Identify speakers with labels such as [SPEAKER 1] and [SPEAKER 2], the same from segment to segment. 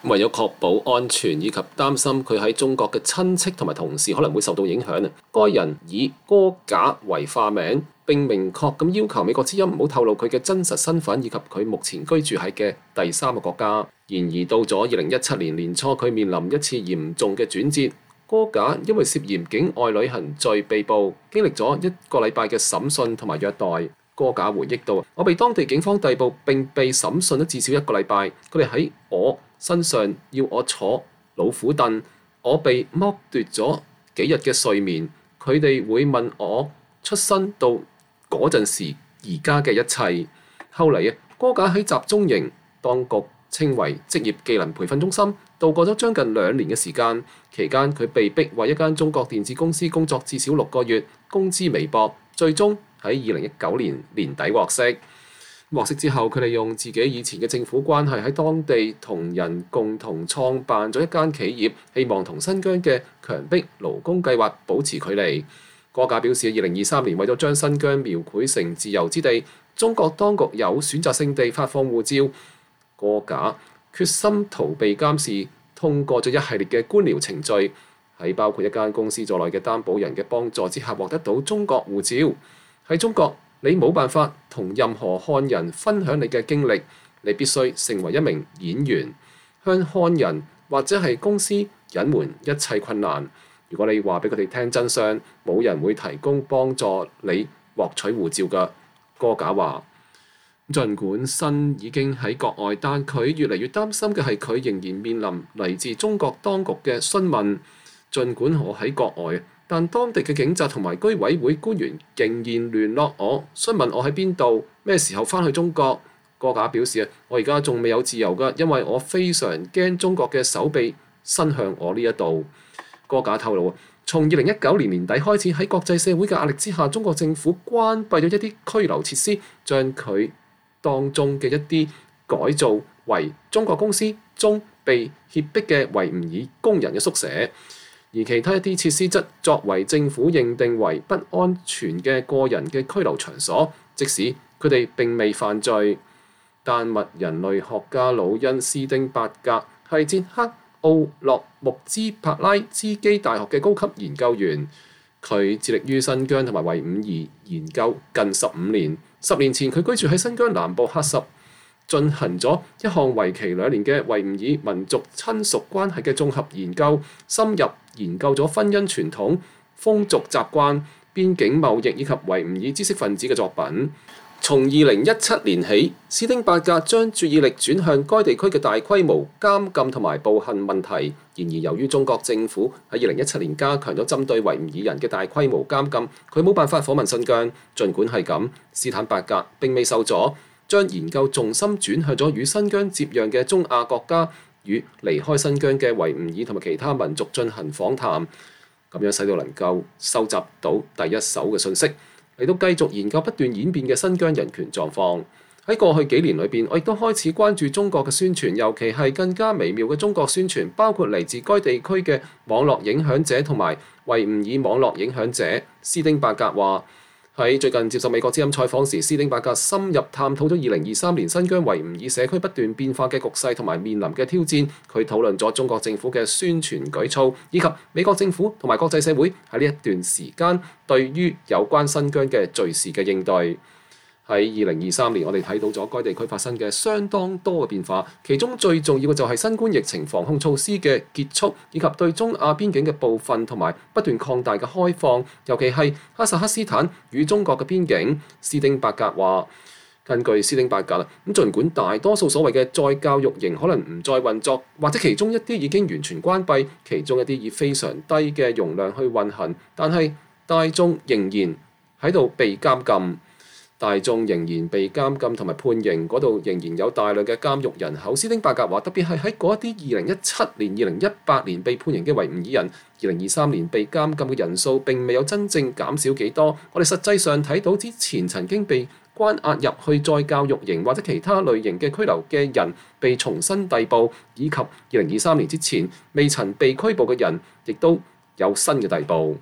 [SPEAKER 1] 為咗確保安全以及擔心佢喺中國嘅親戚同埋同事可能會受到影響，該人以戈賈為化名，並明確咁要求美國之音唔好透露佢嘅真實身份以及佢目前居住喺嘅第3個國家。然而到咗2017年年初，佢面臨一次嚴重嘅轉折。戈賈因為涉嫌境外旅行罪被捕，經歷咗1個禮拜嘅審訊同埋虐待。戈賈回憶到：我被當地警方逮捕並被審訊咗至少1個禮拜，佢哋喺我身上要我坐老虎凳，我被剝奪咗幾日嘅睡眠，佢哋會問我出生到嗰陣時而家嘅一切。後嚟戈賈喺集中營，當局稱為職業技能培訓中心，度過咗將近2年嘅時間。期間佢被逼為一間中國電子公司工作至少6個月，工資微薄，最終喺2019年年底獲釋。獲釋之後，佢哋用自己以前嘅政府關係喺當地同人共同創辦咗一間企業，希望同新疆嘅強迫勞工計劃保持距離。戈賈表示，2023年為咗將新疆描繪成自由之地，中國當局有選擇性地發放護照。戈賈決心逃避監視，通過咗一系列嘅官僚程序，喺包括一間公司在內嘅擔保人嘅幫助之下獲得到中國護照。喺中國，你冇辦法同任何漢人分享你嘅經歷，你必須成為一名演員，向漢人或者係公司隱瞞一切困難。如果你話俾佢哋聽真相，冇人會提供幫助你獲取護照㗎。戈賈話：儘管新已經喺國外，但佢越嚟越擔心嘅係佢仍然面臨嚟自中國當局嘅詢問。儘管我喺國外，但當地嘅警察同埋居委會官員仍然聯絡我，詢問我喺邊度，咩時候返去中國。戈賈表示我而家仲未有自由㗎，因為我非常驚中國嘅手臂伸向我呢一度。戈賈透露，從2019年年底開始，喺國際社會嘅壓力之下，中國政府關閉咗一啲拘留設施，將佢當中嘅一啲改造為中國公司中被脅迫嘅維吾爾工人嘅宿舍，而其他一啲設施則作為政府認定為不安全嘅個人嘅拘留場所，即使佢哋並未犯罪。丹麥人類學家魯恩斯丁伯格係捷克奧洛穆茲帕拉茲基大學嘅高級研究員，佢致力於新疆同埋維吾爾研究近15年。10年前，佢居住喺新疆南部喀什，進行咗一項為期2年嘅維吾爾民族親屬關係嘅綜合研究，深入研究咗婚姻傳統、風俗習慣、邊境貿易以及維吾爾知識分子嘅作品。從2017年起，斯丁伯格將注意力轉向該地區嘅大規模監禁同埋暴行問題。然而，由於中國政府喺2017年加強咗針對維吾爾人嘅大規模監禁，佢冇辦法訪問新疆。儘管係咁，斯坦伯格並未受阻，將研究重心轉向咗與新疆接壤嘅中亞國家，與離開新疆嘅維吾爾同埋其他民族進行訪談，咁樣使到能夠收集到第一手嘅信息，嚟到繼續研究不斷演變嘅新疆人權狀況。喺過去幾年裏邊，我亦都開始關注中國嘅宣傳，尤其係更加微妙嘅中國宣傳，包括嚟自該地區嘅網絡影響者同埋維吾爾網絡影響者。斯丁伯格話：喺最近接受美國之音採訪時，斯丁伯格深入探討咗2023年新疆維吾爾社區不斷變化嘅局勢同埋面臨嘅挑戰。佢討論咗中國政府嘅宣傳舉措，以及美國政府同埋國際社會喺呢一段時間對於有關新疆嘅隨時嘅應對。喺2023年，我哋睇到咗該地區發生嘅相當多嘅變化，其中最重要嘅就係新冠疫情防控措施嘅結束，以及對中亞邊境嘅部分同埋不斷擴大嘅開放，尤其係哈薩克斯坦與中國嘅邊境。斯丁伯格話：根據斯丁伯格，儘管大多數所謂嘅再教育營可能唔再運作，或者其中一啲已經完全關閉，其中一啲以非常低嘅容量去運行，但係大眾仍然喺度被監禁。大眾仍然被監禁同埋判刑，嗰度仍然有大量嘅監獄人口。斯丁伯格話，特別係喺嗰一啲2017年、2018年被判刑嘅維吾爾人，2023年被監禁嘅人數並未有真正減少幾多。我哋實際上睇到之前曾經被關押入去再教育營或者其他類型嘅拘留嘅人被重新逮捕，以及2023年之前未曾被拘捕嘅人，亦都有新嘅逮捕。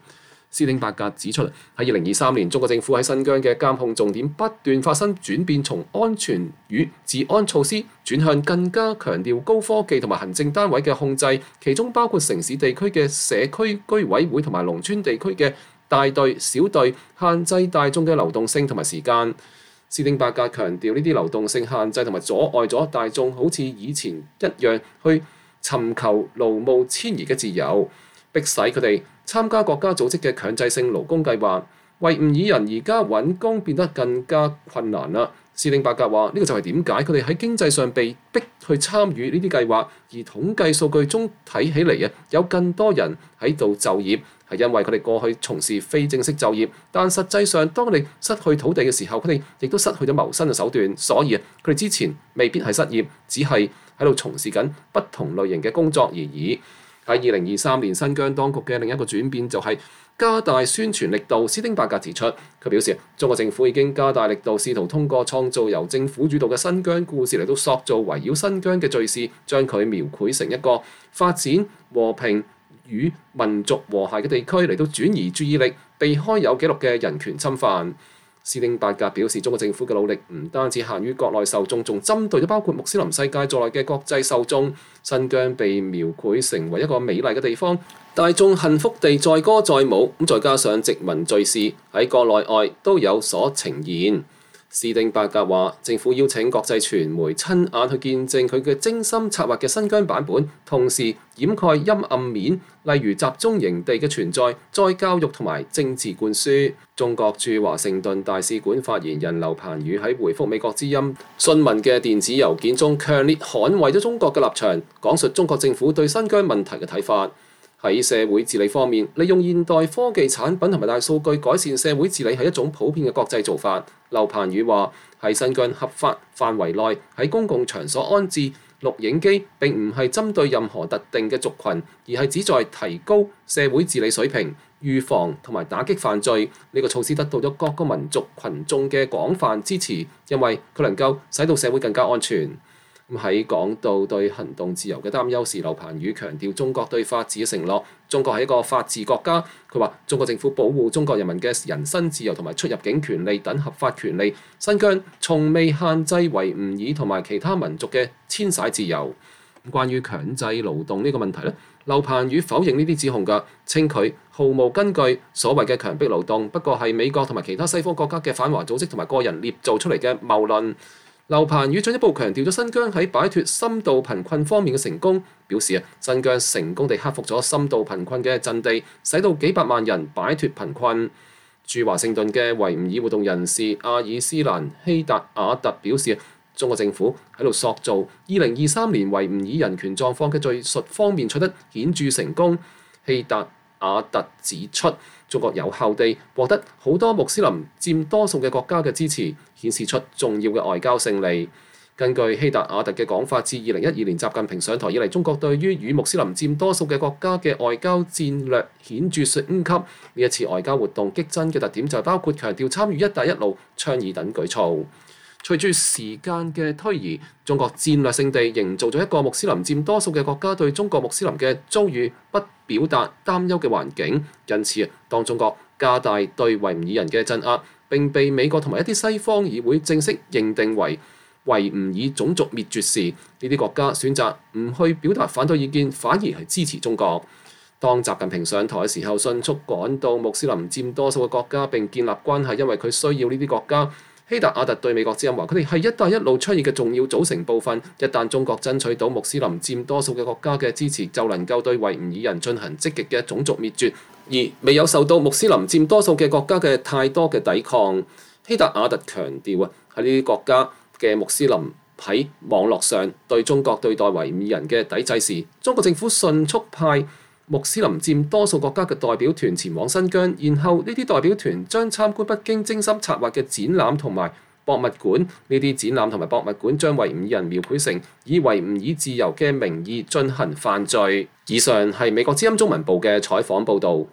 [SPEAKER 1] 斯丁伯格指出，喺2023年，中國政府喺新疆嘅監控重點不斷發生轉變，從安全與治安措施轉向更加強調高科技同埋行政單位嘅控制，其中包括城市地區嘅社區居委會同埋農村地區嘅大隊、小隊，限制大眾嘅流動性同埋時間。斯丁伯格強調，呢啲流動性限制同埋阻礙咗大眾好似以前一樣去尋求勞務遷移嘅自由，迫使佢哋參加國家組織嘅強制性勞工計劃。維吾爾人而家揾工變得更加困難啦。斯丁伯格話：呢個就係點解佢哋喺經濟上被逼去參與呢啲計劃，而統計數據中睇起嚟有更多人喺度就業，係因為佢哋過去從事非正式就業，但實際上當佢哋失去土地嘅時候，佢哋亦都失去咗謀生嘅手段，所以佢哋之前未必係失業，只係喺度從事緊不同類型嘅工作而已。喺2023年，新疆當局嘅另一個轉變就係加大宣傳力度。斯丁伯格指出，佢表示中國政府已經加大力度，試圖通過創造由政府主導嘅新疆故事嚟到塑造圍繞新疆嘅敘事，將佢描繪成一個發展和平與民族和諧嘅地區，嚟到轉移注意力，避開有記錄嘅人權侵犯。斯丁伯格表示，中國政府嘅努力唔單止限於國內受眾，仲針對咗包括穆斯林世界在內嘅國際受眾。新疆被描繪成為一個美麗嘅地方，大眾幸福地載歌載舞，再加上殖民敘事喺國內外都有所呈現。斯丁伯格話：政府邀請國際傳媒親眼去見證佢嘅精心策劃嘅新疆版本，同時掩蓋陰暗面，例如集中營地嘅存在、再教育同埋政治灌輸。中國駐華盛頓大使館發言人劉鵬宇喺回覆美國之音詢問嘅電子郵件中，強烈捍衛咗中國嘅立場，講述中國政府對新疆問題嘅睇法。喺社會治理方面，利用現代科技產品同埋大數據改善社會治理係一種普遍嘅國際做法。劉鵬宇話：喺新疆合法範圍內喺公共場所安置錄影機並唔係針對任何特定嘅族群，而係旨在提高社會治理水平、預防同埋打擊犯罪。呢個措施得到咗各個民族群眾嘅廣泛支持，因為佢能夠使到社會更加安全。喺講到對行動自由嘅擔憂時，劉鵬宇強調中國對法治嘅承諾。中國係一個法治國家。佢話中國政府保護中國人民嘅人身自由同埋出入境權利等合法權利。新疆從未限制維吾爾同埋其他民族嘅遷徙自由。關於強制勞動呢個問題咧，劉鵬宇否認呢啲指控㗎，稱佢毫無根據。所謂嘅強迫勞動不過係美國同埋其他西方國家嘅反華組織同埋個人捏造出嚟嘅謬論。劉鵬宇進一步強調咗新疆喺擺脫深度貧困方面嘅成功，表示新疆成功地克服咗深度貧困嘅陣地，使到幾百萬人擺脫貧困。駐華盛頓嘅維吾爾活動人士阿爾斯蘭希達瓦特表示，中國政府喺度塑造2023年維吾爾人權狀況嘅敘述方面取得顯著成功。希達瓦特指出，中國有效地獲得好多穆斯林佔多數嘅國家嘅支持，顯示出重要嘅外交勝利。根據希達瓦特嘅講法，自2012年習近平上台以嚟，中國對於與穆斯林佔多數嘅國家嘅外交戰略顯著升級。呢一次外交活動激增嘅特點就包括強調參與「一帶一路」倡議等舉措。隨住時間嘅推移，中國戰略性地營造咗一個穆斯林佔多數嘅國家對中國穆斯林嘅遭遇不表達擔憂嘅環境。因此，當中國加大對維吾爾人嘅鎮壓，並被美國同埋一啲西方議會正式認定為維吾爾種族滅絕時，呢啲國家選擇唔去表達反對意見，反而係支持中國。當習近平上台嘅時候，迅速趕到穆斯林佔多數嘅國家並建立關係，因為佢需要呢啲國家。希達瓦特對美國之音話：佢哋係一帶一路倡議嘅重要組成部分。一旦中國爭取到穆斯林佔多數嘅國家嘅支持，就能夠對維吾爾人進行積極嘅種族滅絕，而未有受到穆斯林佔多數嘅國家嘅太多嘅抵抗。希達瓦特強調喺呢啲國家嘅穆斯林喺網絡上對中國對待維吾爾人嘅抵制時，中國政府迅速派穆斯林佔多數國家嘅代表團前往新疆，然後呢啲代表團將參觀北京精心策劃嘅展覽同埋博物館。呢啲展覽同埋博物館將維吾爾人描繪成以維吾爾自由嘅名義進行犯罪。以上係美國之音中文部嘅採訪報導。